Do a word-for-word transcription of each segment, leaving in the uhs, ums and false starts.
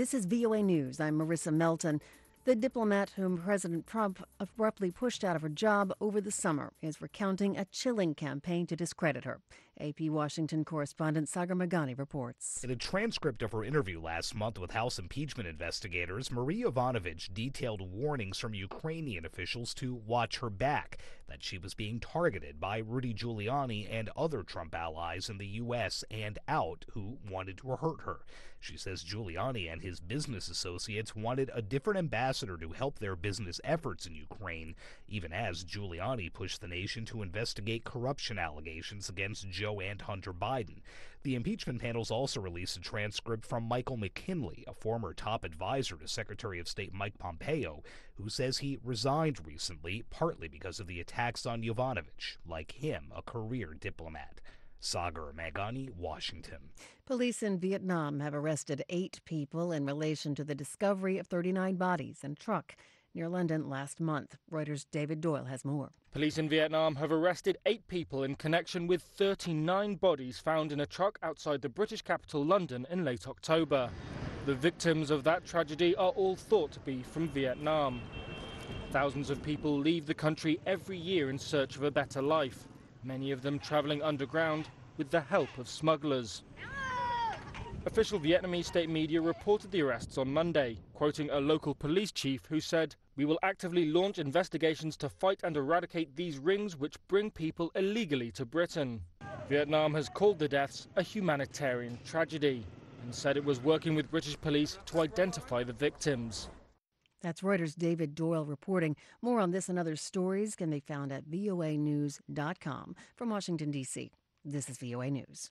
This is V O A News. I'm Marissa Melton. The diplomat whom President Trump abruptly pushed out of her job over the summer is recounting a chilling campaign to discredit her. A P Washington correspondent Sagar Meghani reports. In a transcript of her interview last month with House impeachment investigators, Marie Yovanovitch detailed warnings from Ukrainian officials to watch her back, that she was being targeted by Rudy Giuliani and other Trump allies in the U S and out who wanted to hurt her. She says Giuliani and his business associates wanted a different ambassador to help their business efforts in Ukraine, even as Giuliani pushed the nation to investigate corruption allegations against Joe and Hunter Biden. The impeachment panels also released a transcript from Michael McKinley, a former top advisor to Secretary of State Mike Pompeo, who says he resigned recently partly because of the attacks on Yovanovitch, like him, a career diplomat. Sagar Meghani, Washington. Police in Vietnam have arrested eight people in relation to the discovery of thirty-nine bodies in a truck near London last month. Reuters' David Doyle has more. Police in Vietnam have arrested eight people in connection with thirty-nine bodies found in a truck outside the British capital London in late October. The victims of that tragedy are all thought to be from Vietnam. Thousands of people leave the country every year in search of a better life, many of them traveling underground with the help of smugglers. Official Vietnamese state media reported the arrests on Monday, quoting a local police chief who said, "We will actively launch investigations to fight and eradicate these rings which bring people illegally to Britain." Vietnam has called the deaths a humanitarian tragedy and said it was working with British police to identify the victims. That's Reuters' David Doyle reporting. More on this and other stories can be found at V O A news dot com. From Washington, D C, this is V O A News.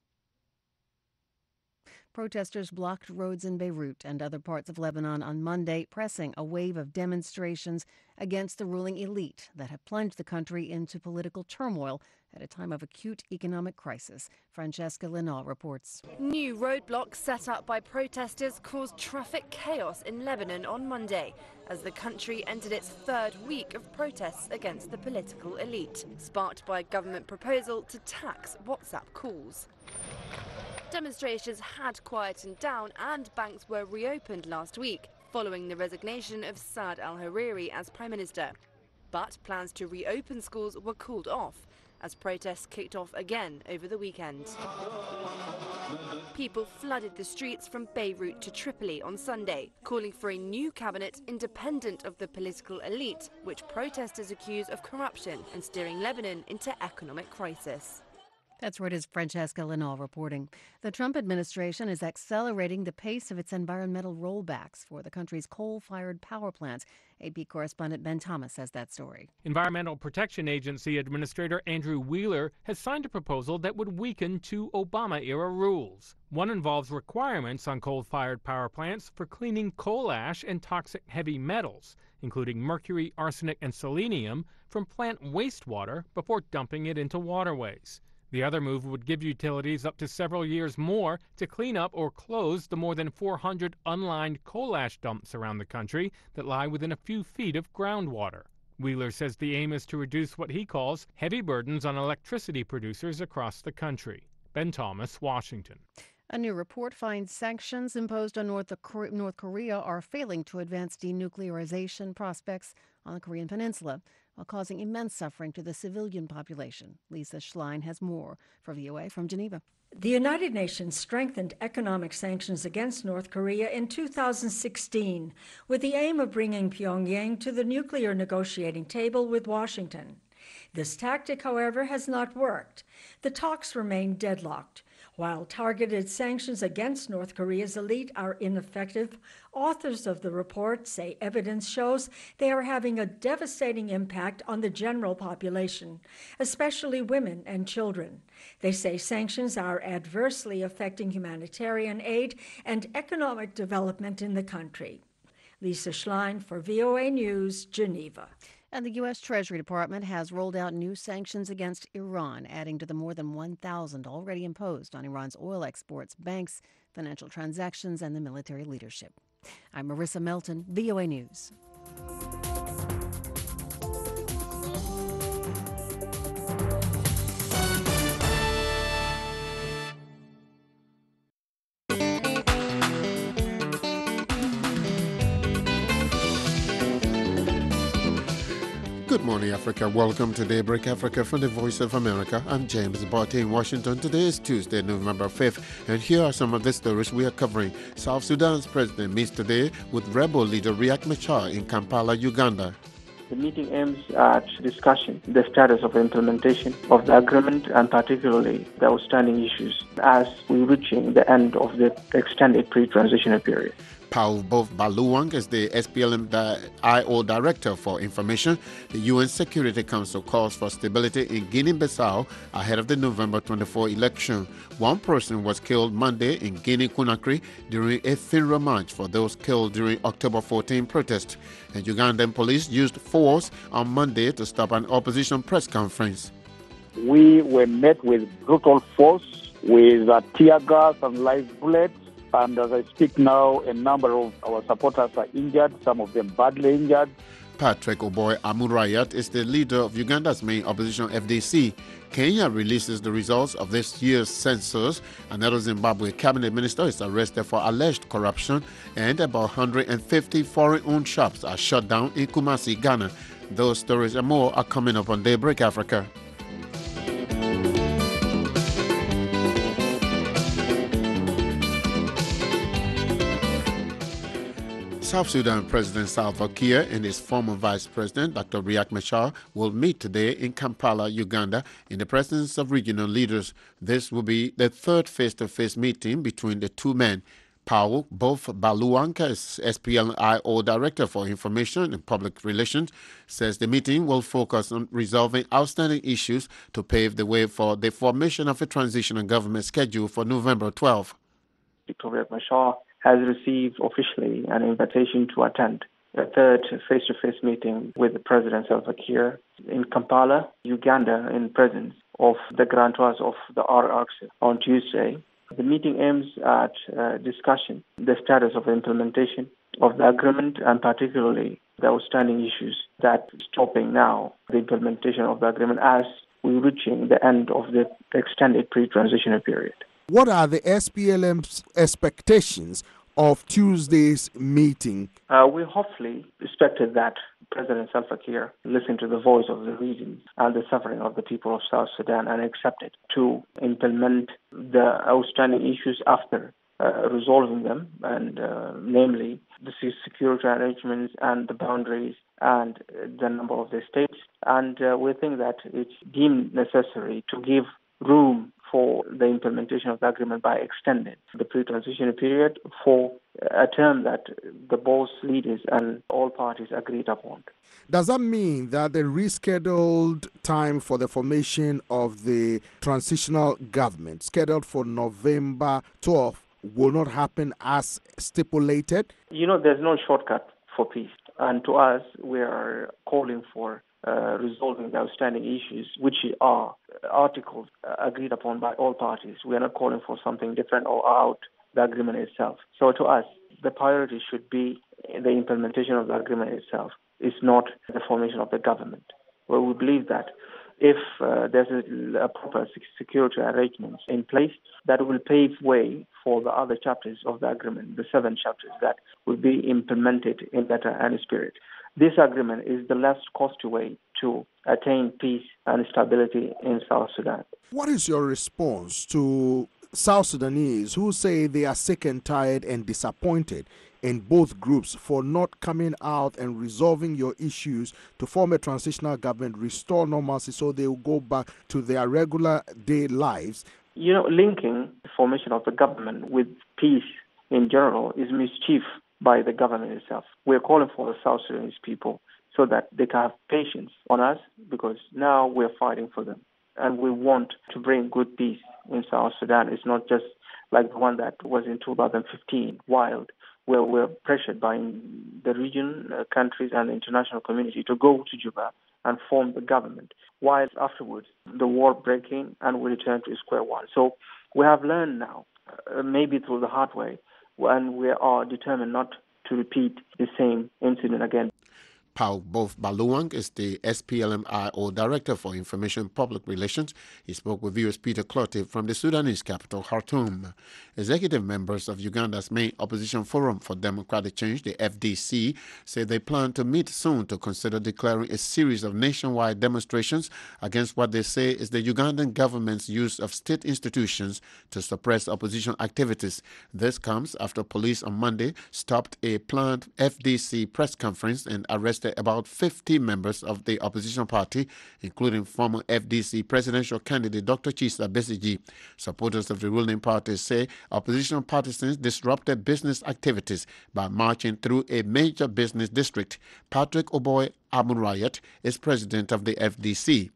Protesters blocked roads in Beirut and other parts of Lebanon on Monday, pressing a wave of demonstrations against the ruling elite that have plunged the country into political turmoil at a time of acute economic crisis. Francesca Linall reports. New roadblocks set up by protesters caused traffic chaos in Lebanon on Monday as the country entered its third week of protests against the political elite, sparked by a government proposal to tax WhatsApp calls. Demonstrations had quietened down and banks were reopened last week following the resignation of Saad al-Hariri as Prime Minister. But plans to reopen schools were called off as protests kicked off again over the weekend. People flooded the streets from Beirut to Tripoli on Sunday, calling for a new cabinet independent of the political elite, which protesters accuse of corruption and steering Lebanon into economic crisis. That's Reuters' Francesca Linall reporting. The Trump administration is accelerating the pace of its environmental rollbacks for the country's coal-fired power plants. A P correspondent Ben Thomas has that story. Environmental Protection Agency Administrator Andrew Wheeler has signed a proposal that would weaken two Obama-era rules. One involves requirements on coal-fired power plants for cleaning coal ash and toxic heavy metals, including mercury, arsenic, and selenium, from plant wastewater before dumping it into waterways. The other move would give utilities up to several years more to clean up or close the more than four hundred unlined coal ash dumps around the country that lie within a few feet of groundwater. Wheeler says the aim is to reduce what he calls heavy burdens on electricity producers across the country. Ben Thomas, Washington. A new report finds sanctions imposed on North Korea are failing to advance denuclearization prospects on the Korean Peninsula, while causing immense suffering to the civilian population. Lisa Schlein has more for V O A from Geneva. The United Nations strengthened economic sanctions against North Korea in two thousand sixteen with the aim of bringing Pyongyang to the nuclear negotiating table with Washington. This tactic, however, has not worked. The talks remain deadlocked. While targeted sanctions against North Korea's elite are ineffective, authors of the report say evidence shows they are having a devastating impact on the general population, especially women and children. They say sanctions are adversely affecting humanitarian aid and economic development in the country. Lisa Schlein for V O A News, Geneva. And the U S. Treasury Department has rolled out new sanctions against Iran, adding to the more than one thousand already imposed on Iran's oil exports, banks, financial transactions, and the military leadership. I'm Marissa Melton, V O A News. Good morning, Africa. Welcome to Daybreak Africa from the Voice of America. I'm James Barty in Washington. Today is Tuesday, November fifth, and here are some of the stories we are covering. South Sudan's president meets today with rebel leader Riek Machar in Kampala, Uganda. The meeting aims at discussing the status of implementation of the agreement and particularly the outstanding issues as we're reaching the end of the extended pre-transitional period. Paul Baluang is the S P L M I O Director for Information. The U N Security Council calls for stability in Guinea-Bissau ahead of the November twenty-fourth election. One person was killed Monday in Guinea-Conakry during a funeral march for those killed during October fourteenth protest. And Ugandan police used force on Monday to stop an opposition press conference. We were met with brutal force, with uh, tear gas and live bullets. And as I speak now, a number of our supporters are injured, some of them badly injured. Patrick Oboy Amurayat is the leader of Uganda's main opposition, F D C. Kenya releases the results of this year's census. Another Zimbabwe cabinet minister is arrested for alleged corruption, and about one hundred fifty foreign-owned shops are shut down in Kumasi, Ghana. Those stories and more are coming up on Daybreak Africa. South Sudan President Salva Kiir and his former Vice President, Doctor Riek Machar, will meet today in Kampala, Uganda, in the presence of regional leaders. This will be the third face-to-face meeting between the two men. Paul Bof Baluanka, S P L I O Director for Information and Public Relations, says the meeting will focus on resolving outstanding issues to pave the way for the formation of a transitional government scheduled for November twelfth. Doctor Riek Machar has received officially an invitation to attend a third face-to-face meeting with President Salva Kiir in Kampala, Uganda, in presence of the grantees of the R R C on Tuesday. The meeting aims at uh, discussing the status of implementation of the agreement and particularly the outstanding issues that are stopping now the implementation of the agreement as we're reaching the end of the extended pre-transitional period. What are the S P L M's expectations of Tuesday's meeting? Uh, we hopefully expected that President Salva Kiir listened to the voice of the region and the suffering of the people of South Sudan and accepted to implement the outstanding issues after uh, resolving them, and uh, namely the security arrangements and the boundaries and the number of the states. And uh, we think that it's deemed necessary to give room for the implementation of the agreement by extending the pre-transition period for a term that the both leaders and all parties agreed upon. Does that mean that the rescheduled time for the formation of the transitional government, scheduled for November twelfth, will not happen as stipulated? You know, there's no shortcut for peace. And to us, we are calling for Uh, resolving the outstanding issues, which are articles uh, agreed upon by all parties. We are not calling for something different or out the agreement itself. So to us, the priority should be the implementation of the agreement itself. It's not the formation of the government. Well, we believe that if uh, there's a, a proper security arrangements in place, that will pave way for the other chapters of the agreement, the seven chapters that will be implemented in letter and spirit. This agreement is the less costly way to attain peace and stability in South Sudan. What is your response to South Sudanese who say they are sick and tired and disappointed in both groups for not coming out and resolving your issues to form a transitional government, restore normalcy so they will go back to their regular day lives? You know, linking the formation of the government with peace in general is mischief by the government itself. We're calling for the South Sudanese people so that they can have patience on us, because now we're fighting for them. And we want to bring good peace in South Sudan. It's not just like the one that was in two thousand fifteen, wild, where we're pressured by the region, uh, countries, and the international community to go to Juba and form the government. While afterwards, the war breaking and we return to square one. So we have learned now, uh, maybe through the hard way, and we are determined not to repeat the same incident again. Pau Bof Baluang is the S P L M I O Director for Information Public Relations. He spoke with viewers Peter Clotte from the Sudanese capital, Khartoum. Executive members of Uganda's main opposition forum for democratic change, the F D C, say they plan to meet soon to consider declaring a series of nationwide demonstrations against what they say is the Ugandan government's use of state institutions to suppress opposition activities. This comes after police on Monday stopped a planned F D C press conference and arrested about fifty members of the opposition party, including former F D C presidential candidate Doctor Chisa Besigye. Supporters of the ruling party say opposition partisans disrupted business activities by marching through a major business district. Patrick Oboy Amunrayat is president of the F D C.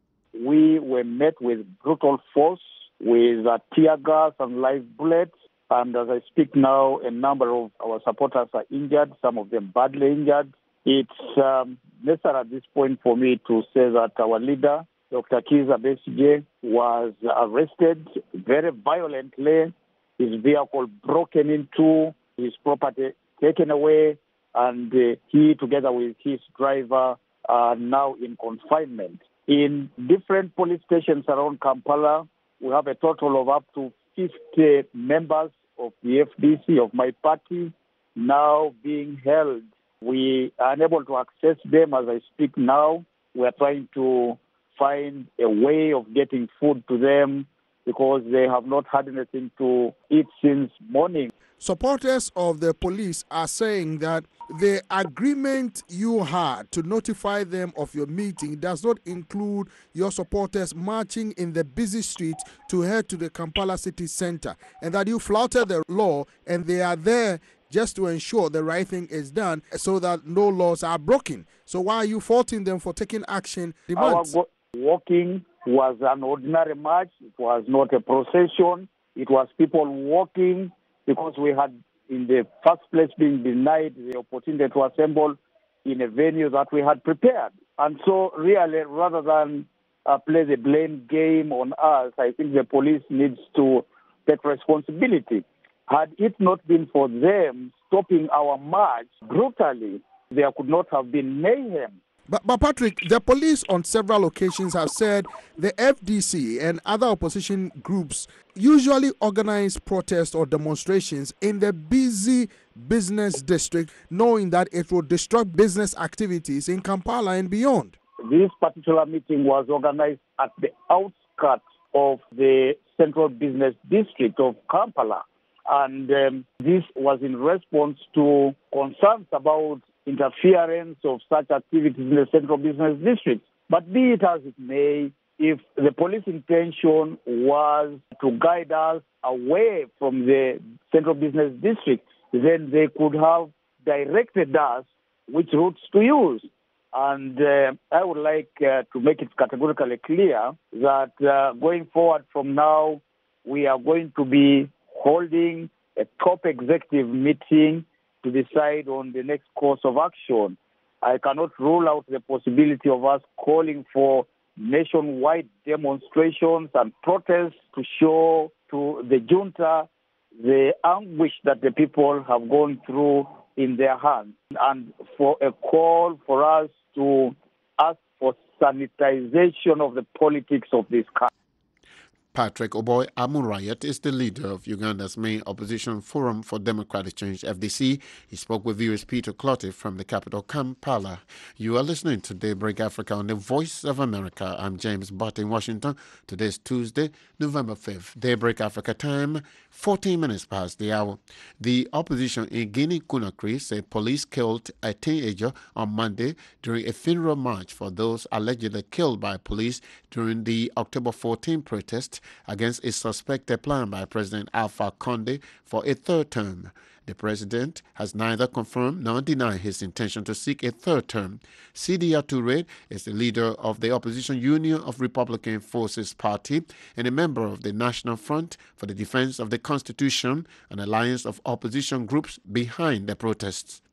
We were met with brutal force, with uh, tear gas and live bullets. And as I speak now, a number of our supporters are injured, some of them badly injured. It's um, necessary at this point for me to say that our leader, Doctor Kizza Besigye, was arrested very violently, his vehicle broken into, his property taken away, and uh, he, together with his driver, are now in confinement. In different police stations around Kampala, we have a total of up to fifty members of the F D C, of my party, now being held. We are unable to access them as I speak now. We are trying to find a way of getting food to them because they have not had anything to eat since morning. Supporters of the police are saying that the agreement you had to notify them of your meeting does not include your supporters marching in the busy street to head to the Kampala city center, and that you flouted the law and they are there just to ensure the right thing is done so that no laws are broken. So why are you faulting them for taking action demands? Our walking was an ordinary march. It was not a procession. It was people walking because we had, in the first place, been denied the opportunity to assemble in a venue that we had prepared. And so really, rather than uh, play the blame game on us, I think the police needs to take responsibility. Had it not been for them stopping our march brutally, there could not have been mayhem. But, but Patrick, the police on several occasions have said the F D C and other opposition groups usually organize protests or demonstrations in the busy business district, knowing that it will disrupt business activities in Kampala and beyond. This particular meeting was organized at the outskirts of the central business district of Kampala. And um, this was in response to concerns about interference of such activities in the central business district. But be it as it may, if the police intention was to guide us away from the central business district, then they could have directed us which routes to use. And uh, I would like uh, to make it categorically clear that uh, going forward from now, we are going to be holding a top executive meeting to decide on the next course of action. I cannot rule out the possibility of us calling for nationwide demonstrations and protests to show to the junta the anguish that the people have gone through in their hands, and for a call for us to ask for sanitization of the politics of this country. Patrick Oboy Amunrayat is the leader of Uganda's main opposition forum for democratic change, F D C. He spoke with viewers Peter Clotte from the capital, Kampala. You are listening to Daybreak Africa on the Voice of America. I'm James Butt in Washington. Today is Tuesday, November fifth. Daybreak Africa time, fourteen minutes past the hour. The opposition in Guinea-Conakry say police killed a teenager on Monday during a funeral march for those allegedly killed by police during the October fourteenth protest against a suspected plan by President Alpha Conde for a third term. The president has neither confirmed nor denied his intention to seek a third term. Sidia Touré is the leader of the opposition Union of Republican Forces Party and a member of the National Front for the Defense of the Constitution, an alliance of opposition groups behind the protests.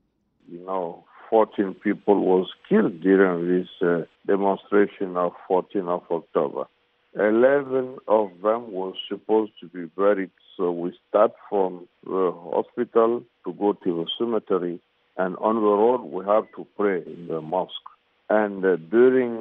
You know, fourteen people was killed during this uh, demonstration of fourteenth of October. eleven of them was supposed to be buried, so we start from the hospital to go to the cemetery And on the road, we have to pray in the mosque. And uh, during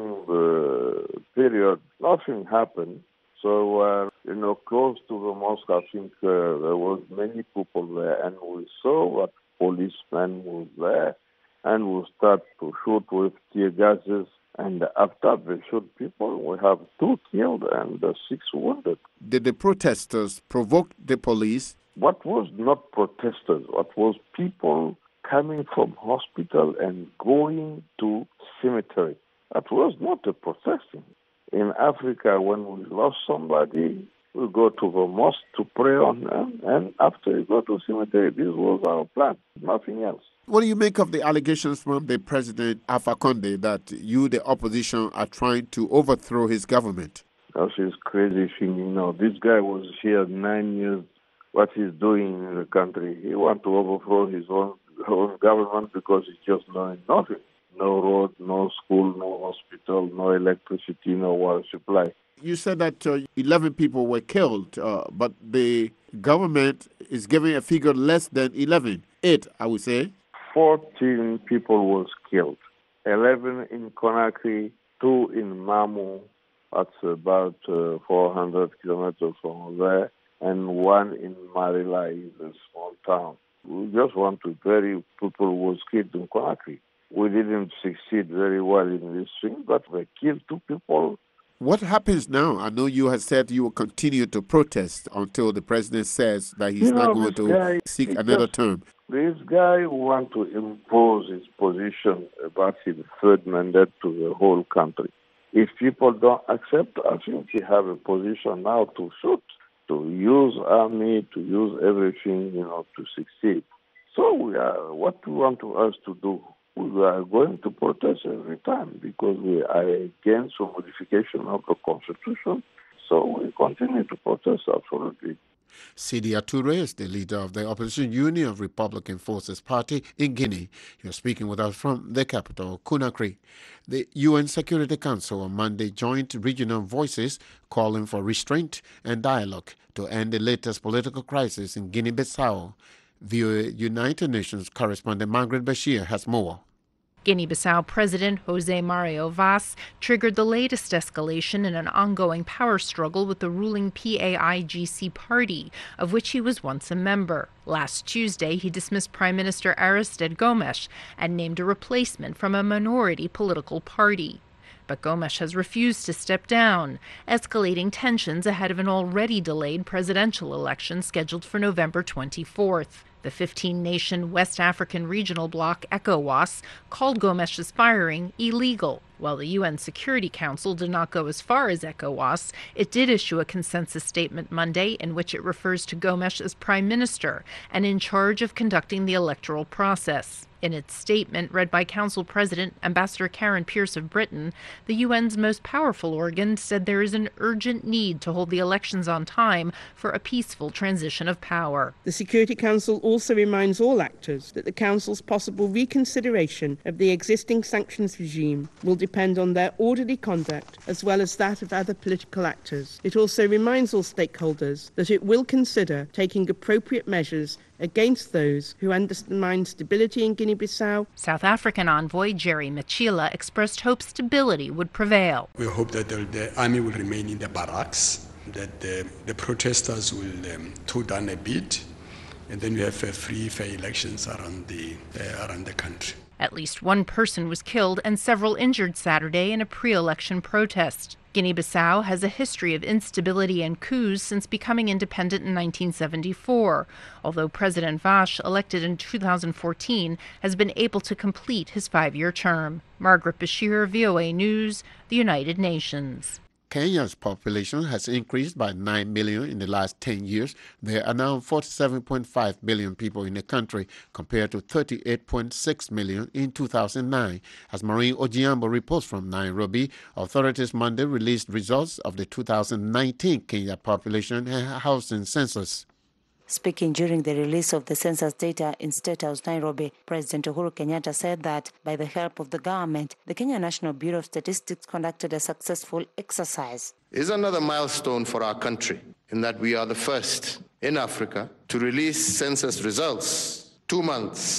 the period, nothing happened. So, uh, you know, close to the mosque, I think uh, there was many people there, and we saw that policeman was there, and we start to shoot with tear gases. And after they shoot people, we have two killed and uh, six wounded. Did the protesters provoke the police? What was not protesters? What was people coming from hospital and going to cemetery? That was not a protesting. In Africa, when we lost somebody, we go to the mosque to pray on them, and after we go to cemetery, this was our plan, nothing else. What do you make of the allegations from the President Alpha Conde that you, the opposition, are trying to overthrow his government? That's his crazy thing. You know, this guy was here nine years. What he's doing in the country, he wants to overthrow his own, own government because he's just doing nothing. No road, no school, no hospital, no electricity, no water supply. You said that uh, eleven people were killed, uh, but the government is giving a figure less than eleven. Eight, I would say. fourteen people was killed. eleven in Conakry, two in Mamou, that's about uh, four hundred kilometers from there, and one in Marila, a small town. We just want to bury people who was killed in Conakry. We didn't succeed very well in this thing, but we killed two people. What happens now? I know you have said you will continue to protest until the president says that he's you not know, going to guy, seek another just, term. This guy wants to impose his position about his third mandate to the whole country. If people don't accept, I think he have a position now to shoot, to use army, to use everything, you know, to succeed. So we are, what we want to us to do, we are going to protest every time because we are against the modification of the Constitution. So we continue to protest, absolutely. Sidia Touré is the leader of the opposition Union of Republican Forces Party in Guinea. He was speaking with us from the capital, Conakry. The U N Security Council on Monday joined regional voices calling for restraint and dialogue to end the latest political crisis in Guinea-Bissau. V O A United Nations correspondent Margaret Bashir has more. Guinea-Bissau President Jose Mario Vaz triggered the latest escalation in an ongoing power struggle with the ruling P A I G C party, of which he was once a member. Last Tuesday, he dismissed Prime Minister Aristide Gomes and named a replacement from a minority political party. But Gomes has refused to step down, escalating tensions ahead of an already delayed presidential election scheduled for November twenty-fourth. The fifteen-nation West African regional bloc ECOWAS called Gomes's firing illegal. While the U N Security Council did not go as far as ECOWAS, it did issue a consensus statement Monday in which it refers to Gomes as prime minister and in charge of conducting the electoral process. In its statement, read by Council President Ambassador Karen Pierce of Britain, the U N's most powerful organ said there is an urgent need to hold the elections on time for a peaceful transition of power. The Security Council also reminds all actors that the Council's possible reconsideration of the existing sanctions regime will depend on their orderly conduct as well as that of other political actors. It also reminds all stakeholders that it will consider taking appropriate measures against those who undermine stability in Guinea-Bissau. South African envoy Jerry Machila expressed hope stability would prevail. We hope that the, the army will remain in the barracks, that the, the protesters will um, toe down a bit, and then we have uh, free, fair elections around the, uh, around the country. At least one person was killed and several injured Saturday in a pre-election protest. Guinea-Bissau has a history of instability and coups since becoming independent in nineteen seventy-four, although President Vaz, elected in two thousand fourteen, has been able to complete his five-year term. Margaret Bashir, V O A News, the United Nations. Kenya's population has increased by nine million in the last ten years. There are now forty-seven point five million people in the country compared to thirty-eight point six million in two thousand nine. As Maureen Ojiambo reports from Nairobi, authorities Monday released results of the two thousand nineteen Kenya population and housing census. Speaking during the release of the census data in State House, Nairobi, President Uhuru Kenyatta said that by the help of the government, the Kenya National Bureau of Statistics conducted a successful exercise. It's another milestone for our country in that we are the first in Africa to release census results two months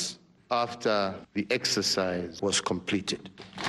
after the exercise was completed.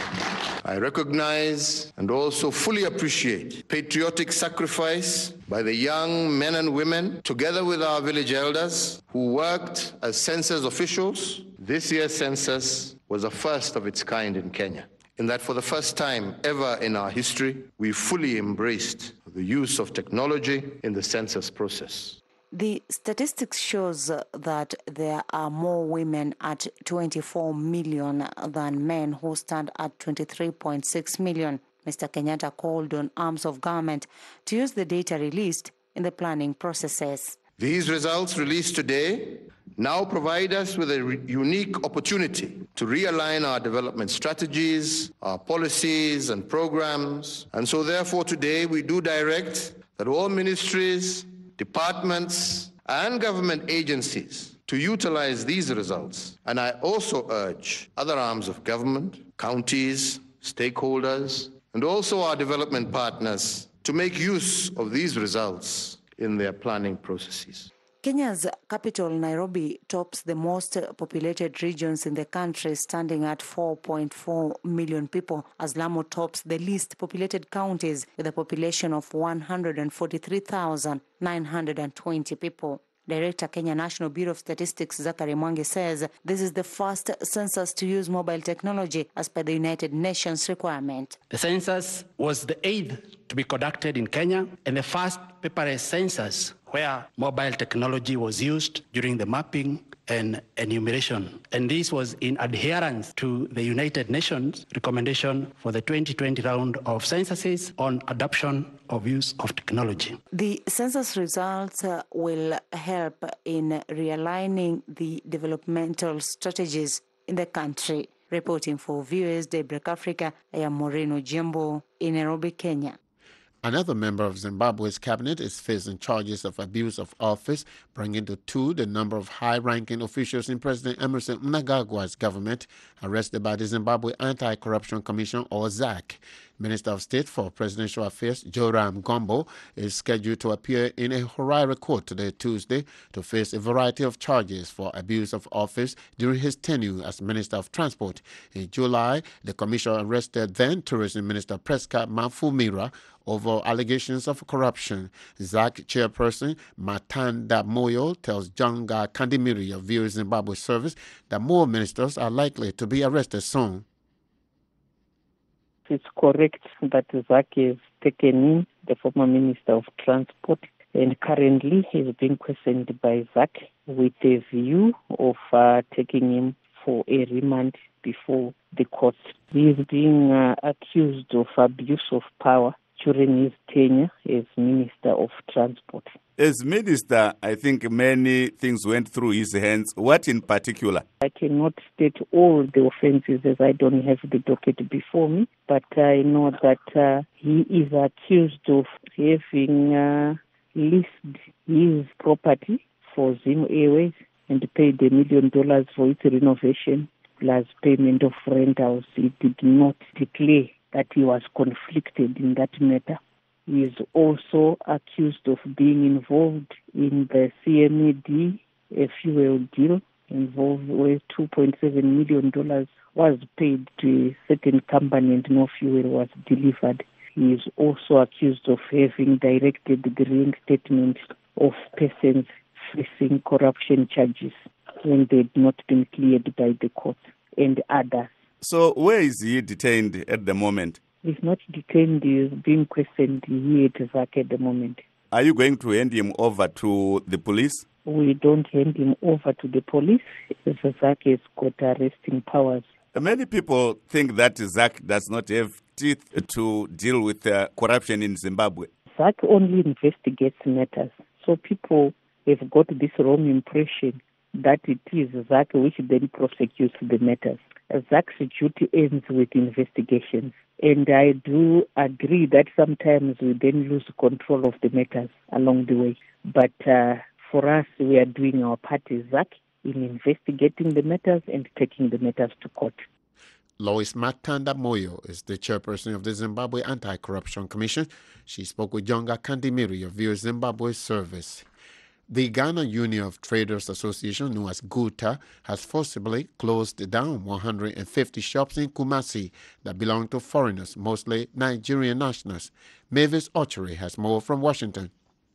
I recognize and also fully appreciate patriotic sacrifice by the young men and women, together with our village elders, who worked as census officials. This year's census was a first of its kind in Kenya, in that for the first time ever in our history, we fully embraced the use of technology in the census process. The statistics shows that there are more women at twenty-four million than men, who stand at twenty-three point six million. Mister Kenyatta called on arms of government to use the data released in the planning processes. These results released today now provide us with a re- unique opportunity to realign our development strategies, our policies and programs. And so therefore today we do direct that all ministries, departments and government agencies to utilize these results. And I also urge other arms of government, counties, stakeholders, and also our development partners to make use of these results in their planning processes. Kenya's capital, Nairobi, tops the most populated regions in the country, standing at four point four million people, as Lamu tops the least populated counties with a population of one hundred forty-three thousand nine hundred twenty people. Director, Kenya National Bureau of Statistics, Zachary Mwangi, says this is the first census to use mobile technology as per the United Nations requirement. The census was the eighth to be conducted in Kenya and the first paperless census where mobile technology was used during the mapping and enumeration. And this was in adherence to the United Nations recommendation for the twenty twenty round of censuses on adoption of use of technology. The census results uh, will help in realigning the developmental strategies in the country. Reporting for Viewers Daybreak Africa, I am Moreno Jimbo in Nairobi, Kenya. Another member of Zimbabwe's cabinet is facing charges of abuse of office, bringing to two the number of high-ranking officials in President Emmerson Mnangagwa's government arrested by the Zimbabwe Anti-Corruption Commission, or Z A C. Minister of State for Presidential Affairs Joram Gombo is scheduled to appear in a Harare court today, Tuesday, to face a variety of charges for abuse of office during his tenure as Minister of Transport. In July, the commission arrested then Tourism Minister Prescott Mafumira over allegations of corruption. Z A C chairperson Matanda Moyo tells Jonga Kandimiri of Viewers Zimbabwe Service that more ministers are likely to be arrested soon. It's correct that Z A C has taken in the former Minister of Transport, and currently he is being questioned by Z A C with a view of uh, taking him for a remand before the court. He is being uh, accused of abuse of power during his tenure as Minister of Transport. As Minister, I think many things went through his hands. What in particular? I cannot state all the offences as I don't have the docket before me, but I know that uh, he is accused of having uh, leased his property for Zim Airways and paid a million dollars for its renovation plus payment of rentals. He did not declare that he was conflicted in that matter. He is also accused of being involved in the C M E D, a fuel deal involved where two point seven million dollars was paid to a certain company and no fuel was delivered. He is also accused of having directed the reinstatement of persons facing corruption charges when they had not been cleared by the court, and others. So where is he detained at the moment? He's not detained, he is being questioned here at Z A C at the moment. Are you going to hand him over to the police? We don't hand him over to the police. Z A C has got arresting powers. Many people think that Z A C does not have teeth to deal with uh, corruption in Zimbabwe. Z A C only investigates matters. So people have got this wrong impression that it is Z A C which then prosecutes the matters. Z A C's duty ends with investigations. And I do agree that sometimes we then lose control of the matters along the way. But uh, for us, we are doing our part as Z A C in investigating the matters and taking the matters to court. Lois Matanda Moyo is the chairperson of the Zimbabwe Anti-Corruption Commission. She spoke with Jonga Kandimiri of Viewers Zimbabwe Service. The Ghana Union of Traders Association, known as GUTA, has forcibly closed down one hundred fifty shops in Kumasi that belong to foreigners, mostly Nigerian nationals. Mavis Ochery has more from Washington.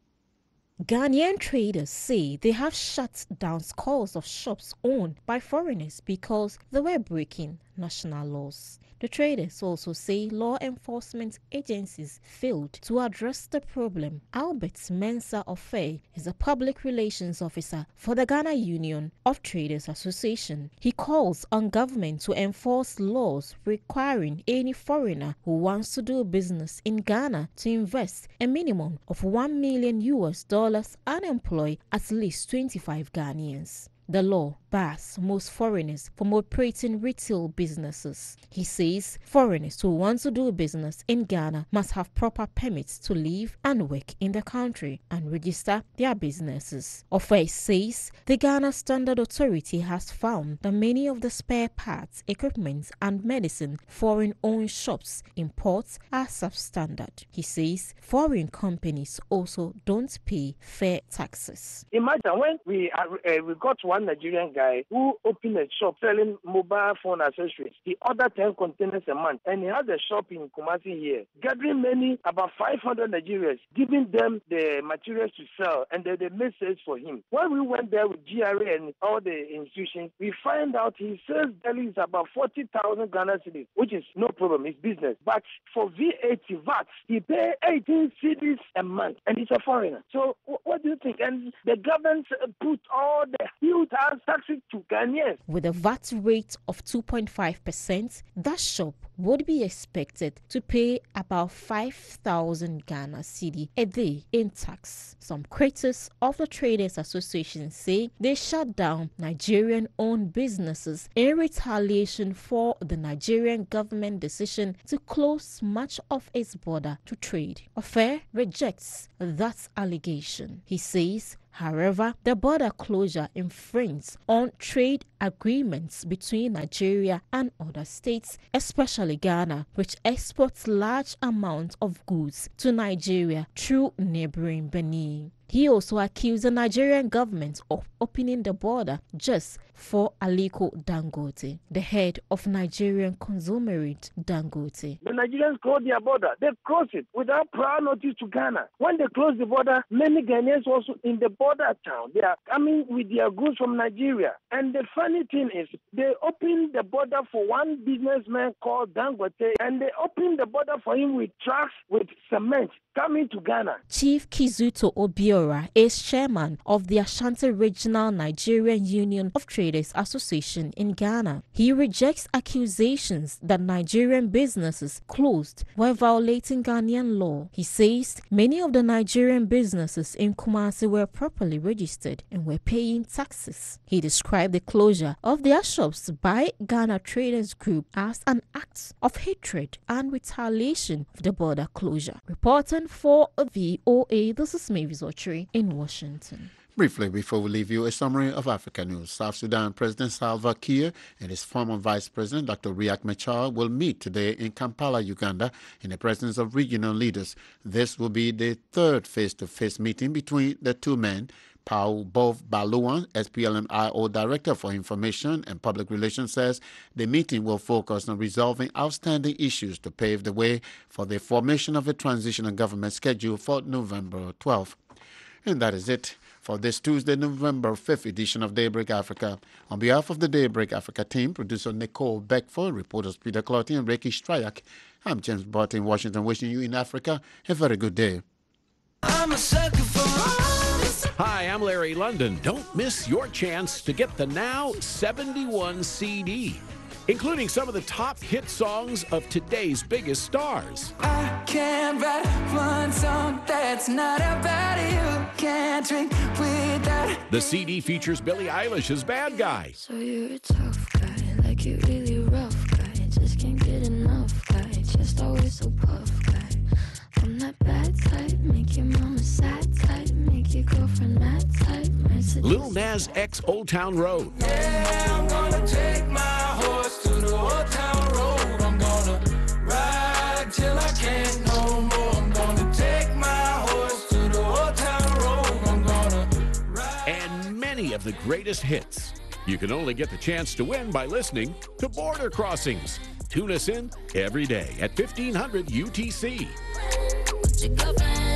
Ghanaian traders say they have shut down scores of shops owned by foreigners because they were breaking national laws. The traders also say law enforcement agencies failed to address the problem. Albert Mensah Ofei is a public relations officer for the Ghana Union of Traders Association. He calls on government to enforce laws requiring any foreigner who wants to do business in Ghana to invest a minimum of one million U S dollars and employ at least twenty-five Ghanaians. The law bars most foreigners from operating retail businesses. He says foreigners who want to do business in Ghana must have proper permits to live and work in the country and register their businesses. Ofei says the Ghana Standard Authority has found that many of the spare parts, equipment and medicine foreign-owned shops imports are substandard. He says foreign companies also don't pay fair taxes. Imagine when we, are, uh, we got one Nigerian guy who opened a shop selling mobile phone accessories. He ordered ten containers a month, and he has a shop in Kumasi here, gathering many, about five hundred Nigerians, giving them the materials to sell, and then they made sales for him. When we went there with G R A and all the institutions, we find out his sales daily is about forty thousand Ghana cedis, which is no problem, it's business. But for V A T, V A T, he pays eighteen cedis a month, and he's a foreigner. So what do you think? And the government put all the huge taxes to Ghanaians. With a V A T rate of two point five percent, that shop would be expected to pay about five thousand Ghana cedi a day in tax. Some critics of the Traders Association say they shut down Nigerian-owned businesses in retaliation for the Nigerian government decision to close much of its border to trade. Ofei rejects that allegation. He says, however, the border closure infringes on trade agreements between Nigeria and other states, especially Ghana, which exports large amounts of goods to Nigeria through neighboring Benin. He also accused the Nigerian government of opening the border just for Aliko Dangote, the head of Nigerian conglomerate Dangote. The Nigerians closed their border. They closed it without prior notice to Ghana. When they closed the border, many Ghanaians also in the border town. They are coming with their goods from Nigeria. And the funny thing is, they opened the border for one businessman called Dangote, and they opened the border for him with trucks, with cement, coming to Ghana. Chief Kizuto Obiora is chairman of the Ashanti Regional Nigerian Union of Traders Association in Ghana. He rejects accusations that Nigerian businesses closed while violating Ghanaian law. He says many of the Nigerian businesses in Kumasi were properly registered and were paying taxes. He described the closure of their shops by Ghana Traders Group as an act of hatred and retaliation for the border closure. Reporting for V O A, this is Mavis Ochery in Washington. Briefly, before we leave you, a summary of Africa news. South Sudan President Salva Kiir and his former Vice President Doctor Riek Machar will meet today in Kampala, Uganda, in the presence of regional leaders. This will be the third face-to-face meeting between the two men. Paul Bov Baluan, S P L M I O Director for Information and Public Relations, says the meeting will focus on resolving outstanding issues to pave the way for the formation of a transitional government scheduled for November twelfth. And that is it for this Tuesday, November fifth edition of Daybreak Africa. On behalf of the Daybreak Africa team, producer Nicole Beckford, reporters Peter Clotty and Ricky Stryak, I'm James Bott in Washington, wishing you in Africa a very good day. I'm a sucker for Hi, I'm Larry London. Don't miss your chance to get the Now seventy-one C D, including some of the top hit songs of today's biggest stars. I can't write one song that's not about you. Can't drink without. The C D features Billie Eilish as Bad Guy. So you're a tough guy, like you really rough guy. Just can't get enough guy, just always so puff guy. I'm that bad type, make your mama sad type, make your girlfriend mad type. Lil Nas X Old Town Road. Yeah, I'm gonna take my horse to the Old Town Road. I'm gonna ride till I can't no more. I'm gonna take my horse to the Old Town Road. I'm gonna the greatest hits. You can only get the chance to win by listening to Border Crossings. Tune us in every day at fifteen hundred U T C. With your girlfriend.